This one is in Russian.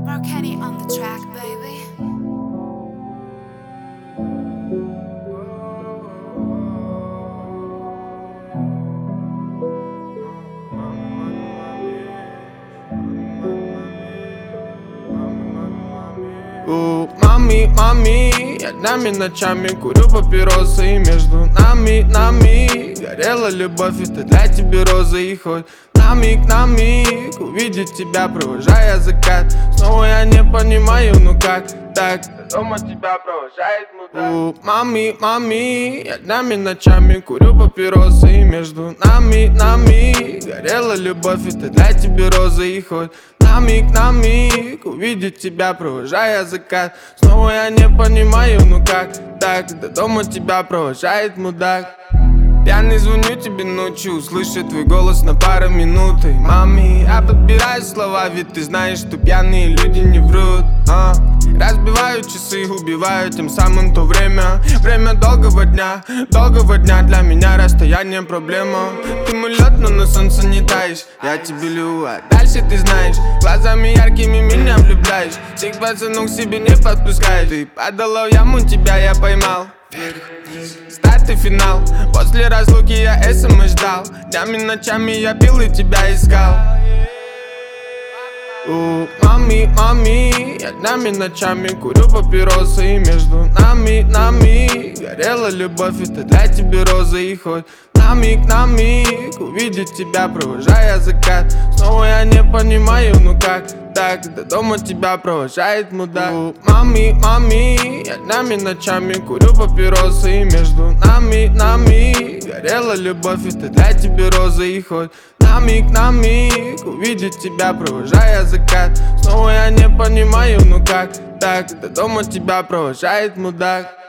Kenny on the track, baby. Мами, я днями, ночами курю папиросы. И между нами горела любовь, это для тебя роза. И хоть на миг увидеть тебя, провожая закат. Снова я не понимаю, ну как так? Дома тебя провожает мудак. Мами, я днями, ночами курю папиросы. И между нами горела любовь, это для тебя роза. И хоть на миг увидеть тебя, провожая закат. Снова я не понимаю, ну как так? До дома тебя провожает мудак. Пьяный звоню тебе ночью, услышать твой голос на пару минут. И, мами, я подбираю слова, ведь ты знаешь, что пьяные люди не врут. Разбиваю часы, убиваю тем самым то время. Время долгого дня для меня расстояние проблема. Ты мой лед, но на солнце не таешь. Я тебе лью, а дальше ты знаешь. Глазами яркими меня влюбляешь. Всех пацанов к себе не подпускаешь. Ты падала в яму, тебя я поймал. Старт и финал. После разлуки я СМС ждал. Днями, ночами я пил и тебя искал. Мами, я днями, ночами курю папиросы. И между нами горела любовь, это для тебя роза. И хоть на миг увидеть тебя, провожая закат. Снова я не понимаю, ну как так? До дома тебя провожает мудак. Мами, я днями, ночами курю папиросы. И между нами горела любовь, это для тебя роза. И хоть на миг увидеть тебя, провожая закат. Снова я не понимаю, ну как так? До дома тебя провожает мудак.